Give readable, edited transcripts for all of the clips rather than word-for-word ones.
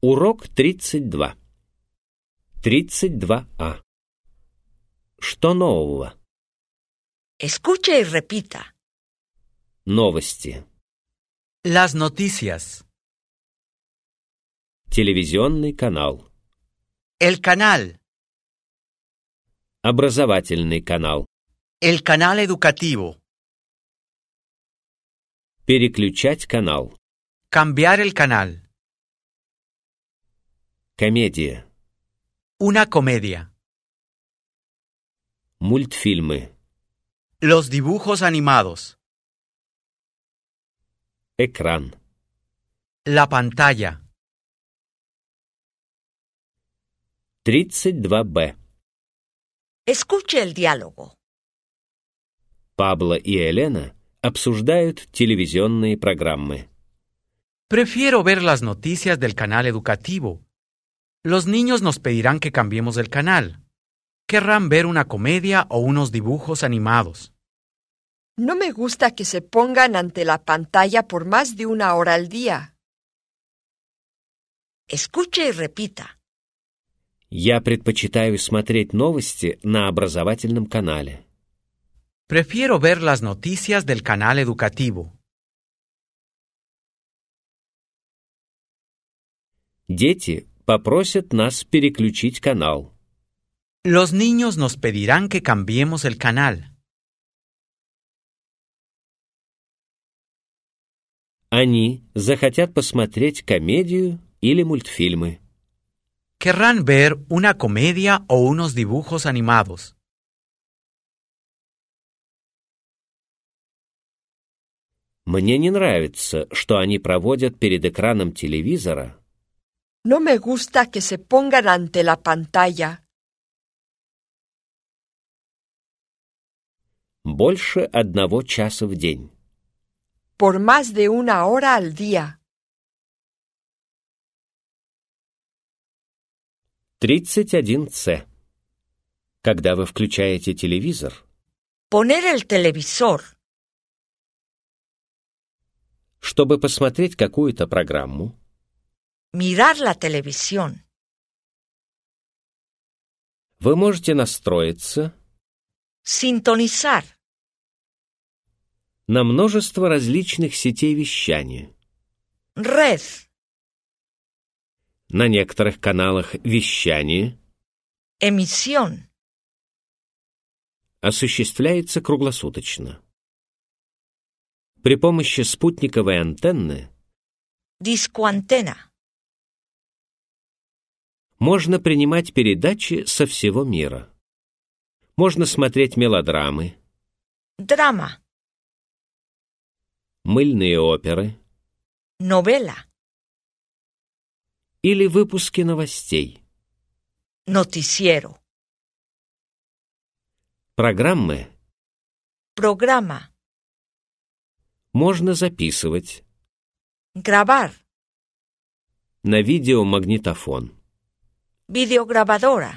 Урок 32. 32А. Что нового? Escuche y repita. Новости. Las noticias. Телевизионный канал. El canal. Образовательный канал. El canal educativo. Переключать канал. Cambiar el canal. Комедия. Una comedia. Мультфильмы. Los dibujos animados. Экран. La pantalla. 32Б. Escuche el diálogo. Пабло и Елена обсуждают телевизионные программы. Prefiero ver las noticias del canal educativo. Los niños nos pedirán que cambiemos el canal. Querrán ver una comedia o unos dibujos animados. No me gusta que se pongan ante la pantalla por más de 1 hora al día. Escuche y repita. Я предпочитаю смотреть новости на образовательном канале. Prefiero ver las noticias del canal educativo. Дети попросят нас переключить канал. Los niños nos pedirán que cambiemos el canal. Они захотят посмотреть комедию или мультфильмы. Querrán ver una comedia o unos dibujos animados. Мне не нравится, что они проводят перед экраном телевизора No me gusta que se pongan ante la pantalla больше 1 часа в день. por más de 1 hora al día. 31С. Когда вы включаете телевизор, Poner el televisor. чтобы посмотреть какую-то программу, Mirar la televisión. вы можете настроиться Sintonizar. на множество различных сетей вещания. Red. На некоторых каналах вещание Emisión. осуществляется круглосуточно. При помощи спутниковой антенны Discoantena. можно принимать передачи со всего мира. Можно смотреть мелодрамы, Drama. мыльные оперы Novela. или выпуски новостей. Noticiero. Программы Programa. можно записывать Grabar. на видеомагнитофон. Videograbadora.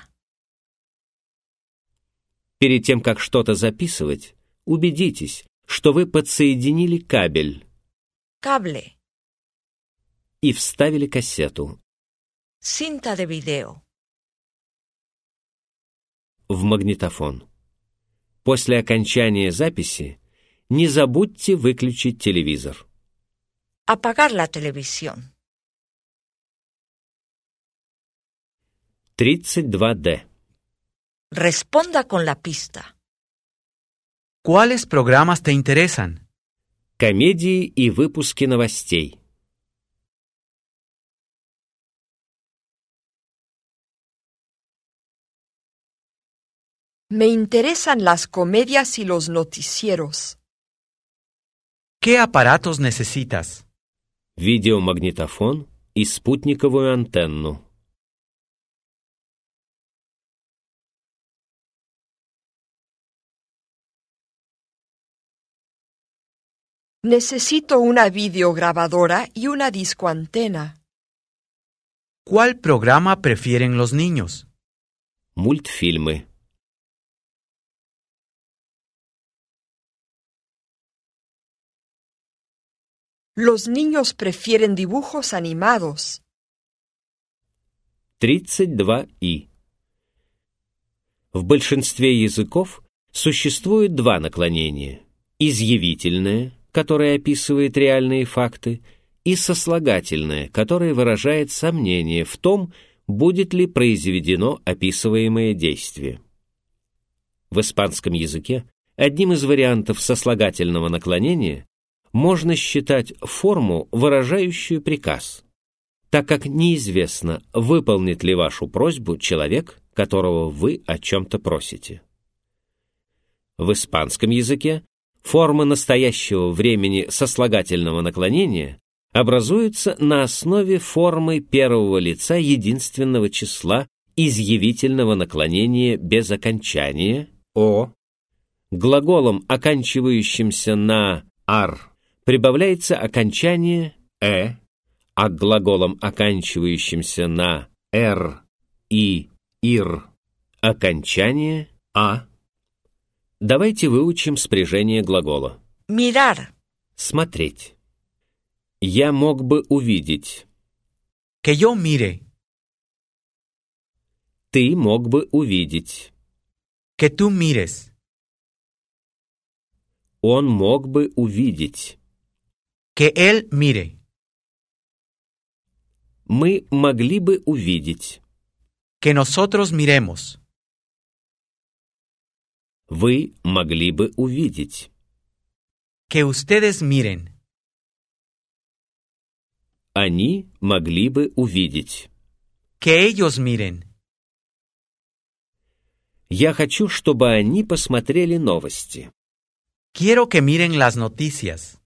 Перед тем, как что-то записывать, убедитесь, что вы подсоединили кабель Cable. и вставили кассету. Cinta de video. В магнитофон. После окончания записи не забудьте выключить телевизор. Apagar la televisión. 32Д. Responda con la pista. ¿Cuáles programas te interesan? Комедии и выпуски новостей. Me interesan las comedias y los noticieros. ¿Qué aparatos necesitas? Видеомагнитофон и спутниковую антенну. Necesito una videograbadora y una discoantena. ¿Cuál programa prefieren los niños? Мультфильмы. Los niños prefieren dibujos animados. 32и. В большинстве языков существует два наклонения: изъявительное, которое описывает реальные факты, и сослагательное, которое выражает сомнение в том, будет ли произведено описываемое действие. В испанском языке одним из вариантов сослагательного наклонения можно считать форму, выражающую приказ, так как неизвестно, выполнит ли вашу просьбу человек, которого вы о чем-то просите. В испанском языке форма настоящего времени сослагательного наклонения образуется на основе формы первого лица единственного числа изъявительного наклонения без окончания «о». Глаголом, оканчивающимся на «ар», прибавляется окончание «э», а к глаголам, оканчивающимся на «р» и «ир», окончание «а». Давайте выучим спряжение глагола. Mirar. Смотреть. Я мог бы увидеть. Que yo mire. Ты мог бы увидеть. Que tú mires. Он мог бы увидеть. Que él mire. Мы могли бы увидеть. Que nosotros miremos. Вы могли бы увидеть. Que ustedes miren. Они могли бы увидеть. Que ellos miren. Я хочу, чтобы они посмотрели новости. Quiero que miren las noticias.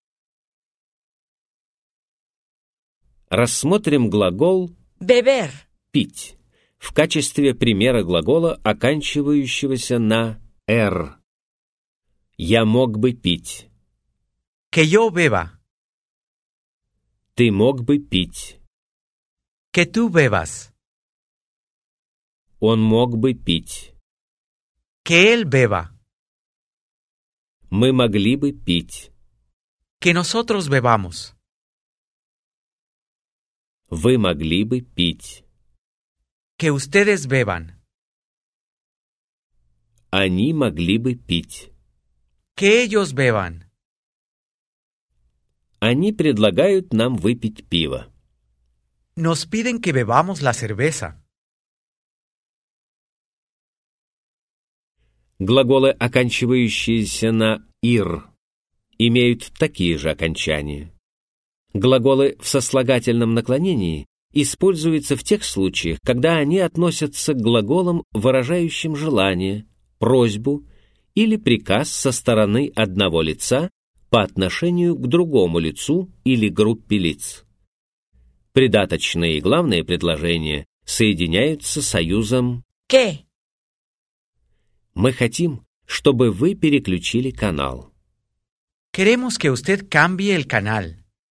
Рассмотрим глагол Beber. «пить» в качестве примера глагола, оканчивающегося на «р». Я мог бы пить. Que yo beba. Ты мог бы пить. Que tú bebas. Он мог бы пить. Que él beba. Мы могли бы пить. Que nosotros bebamos. Вы могли бы пить. Que ustedes beban. Они могли бы пить. Que ellos beban. Они предлагают нам выпить пиво. Nos piden que bebamos la cerveza. Глаголы, оканчивающиеся на «ир», имеют такие же окончания. Глаголы в сослагательном наклонении используются в тех случаях, когда они относятся к глаголам, выражающим желание, просьбу или приказ со стороны одного лица по отношению к другому лицу или группе лиц. Придаточные и главные предложения соединяются союзом ¿Qué? «Мы хотим, чтобы вы переключили канал». Queremos que usted cambie el canal.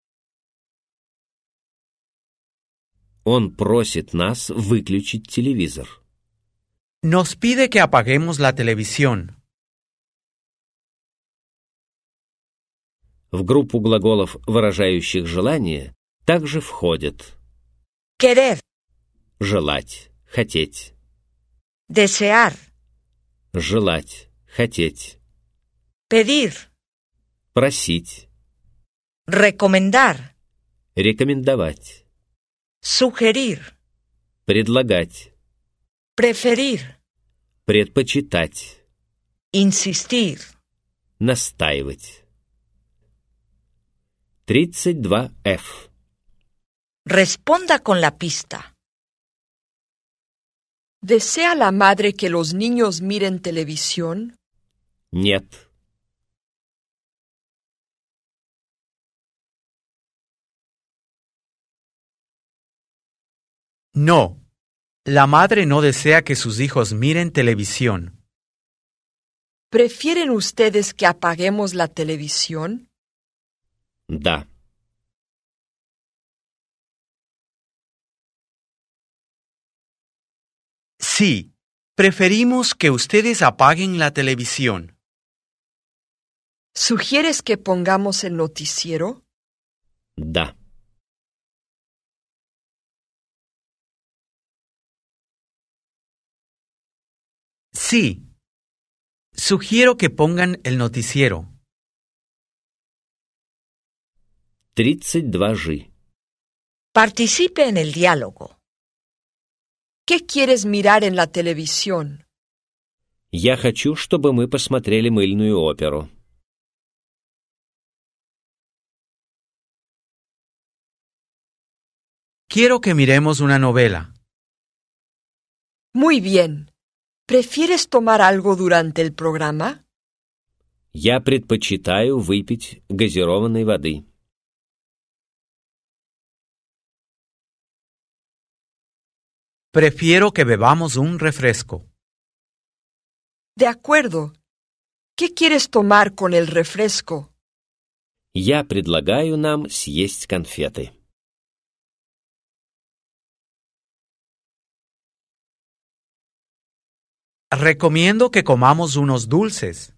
Он просит нас выключить телевизор. Nos pide que apaguemos la televisión. В группу глаголов, выражающих желание, также входят Querer. желать, хотеть, Desear. желать, хотеть, Pedir. просить, Recomendar. рекомендовать, Sugerir. предлагать, Preferir. предпочитать, Insistir. настаивать. 32F. Responda con la pista. ¿Desea la madre que los niños miren televisión? Нет. No. La madre no desea que sus hijos miren televisión. ¿Prefieren ustedes que apaguemos la televisión? Да. Sí. Preferimos que ustedes apaguen la televisión. ¿Sugieres que pongamos el noticiero? Да. Sí. Sugiero que pongan el noticiero. 32G. Participe en el diálogo. ¿Qué quieres mirar en la televisión? Я хочу, чтобы мы посмотрели мыльную оперу. Quiero que miremos una novela. Muy bien. ¿Prefieres tomar algo durante el programa? Я предпочитаю выпить газированной воды. Prefiero que bebamos un refresco. De acuerdo. ¿Qué quieres tomar con el refresco? Я предлагаю нам съесть конфеты. Recomiendo que comamos unos dulces.